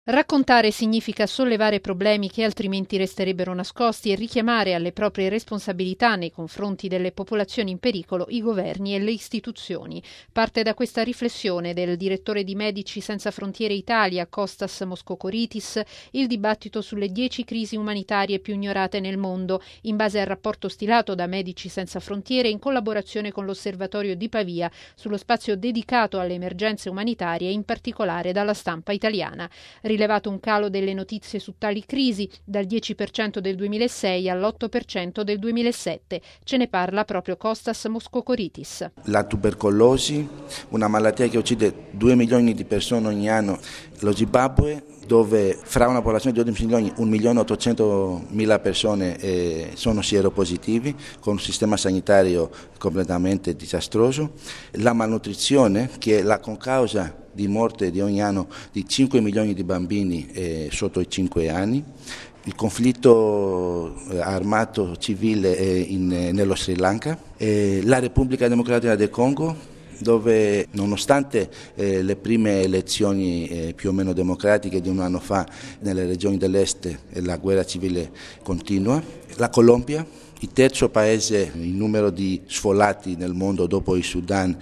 Raccontare significa sollevare problemi che altrimenti resterebbero nascosti e richiamare alle proprie responsabilità nei confronti delle popolazioni in pericolo i governi e le istituzioni. Parte da questa riflessione del direttore di Medici Senza Frontiere Italia, Kostas Moskokoritis, il dibattito sulle 10 crisi umanitarie più ignorate nel mondo, in base al rapporto stilato da Medici Senza Frontiere in collaborazione con l'Osservatorio di Pavia sullo spazio dedicato alle emergenze umanitarie, in particolare dalla stampa italiana. Rilevato un calo delle notizie su tali crisi dal 10% del 2006 all'8% del 2007. Ce ne parla proprio Kostas Moskokoritis. La tubercolosi, una malattia che uccide 2 milioni di persone ogni anno. Lo Zimbabwe, dove fra una popolazione di 12 milioni, 1.800.000 persone sono sieropositivi, con un sistema sanitario completamente disastroso. La malnutrizione, che è la concausa di morte di ogni anno di 5 milioni di bambini sotto i 5 anni. Il conflitto armato civile nello Sri Lanka, la Repubblica Democratica del Congo, dove nonostante le prime elezioni più o meno democratiche di un anno fa nelle regioni dell'est la guerra civile continua, la Colombia, il terzo paese in numero di sfollati nel mondo dopo il Sudan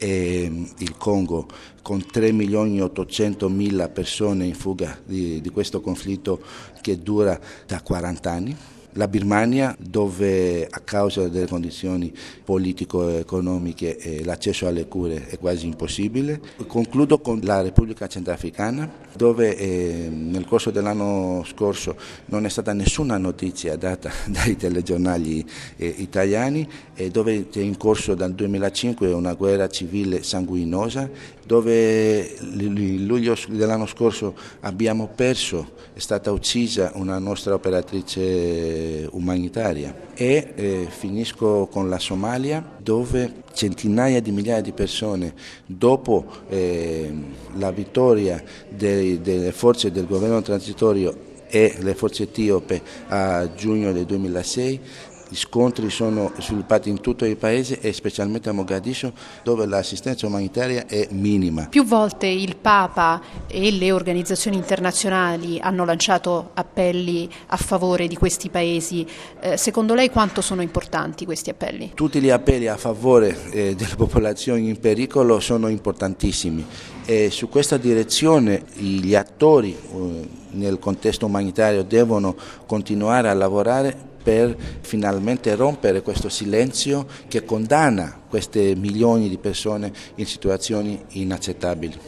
e il Congo, con 3.800.000 persone in fuga di questo conflitto che dura da 40 anni. La Birmania, dove a causa delle condizioni politico-economiche l'accesso alle cure è quasi impossibile. Concludo con la Repubblica Centrafricana, dove nel corso dell'anno scorso non è stata nessuna notizia data dai telegiornali italiani, e dove è in corso dal 2005 una guerra civile sanguinosa, dove il luglio dell'anno scorso abbiamo perso, è stata uccisa una nostra operatrice umanitaria. E finisco con la Somalia, dove centinaia di migliaia di persone, dopo la vittoria delle forze del governo transitorio e le forze etiope a giugno del 2006, gli scontri sono sviluppati in tutto il paese e specialmente a Mogadiscio, dove l'assistenza umanitaria è minima. Più volte il Papa e le organizzazioni internazionali hanno lanciato appelli a favore di questi paesi. Secondo lei quanto sono importanti questi appelli? Tutti gli appelli a favore delle popolazioni in pericolo sono importantissimi, e su questa direzione gli attori nel contesto umanitario devono continuare a lavorare per finalmente rompere questo silenzio che condanna queste milioni di persone in situazioni inaccettabili.